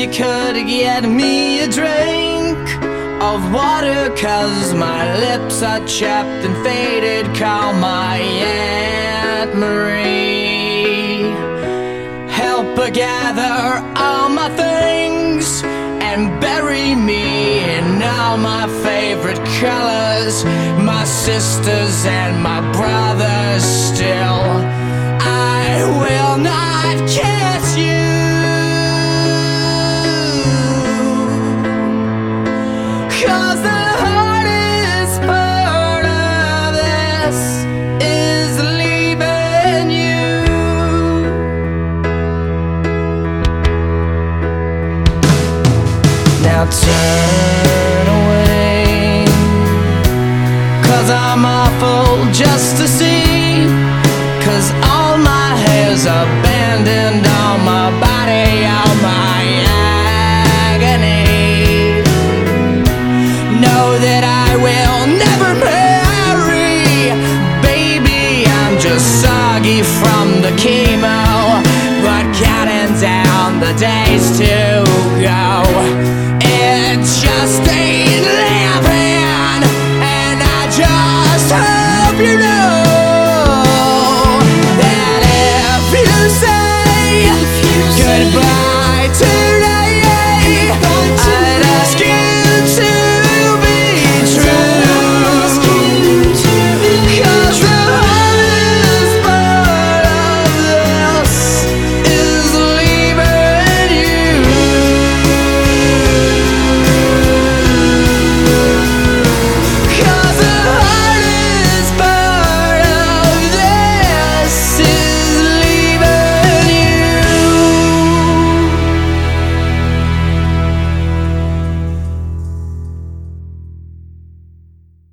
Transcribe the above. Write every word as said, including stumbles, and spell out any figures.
you could get me a drink of water, 'cause my lips are chapped and faded. Call my Aunt Marie. Help her gather all my things and bury me in all my favorite colors. My sisters and my brothers still, I will not kiss you, 'cause the hardest part of this is leaving you. Now turn away, 'cause I'm awful just to see, 'cause all my hair's abandoned, all my body, all my agony. Know that I will never marry, baby, I'm just soggy from the chemo, but counting down the days to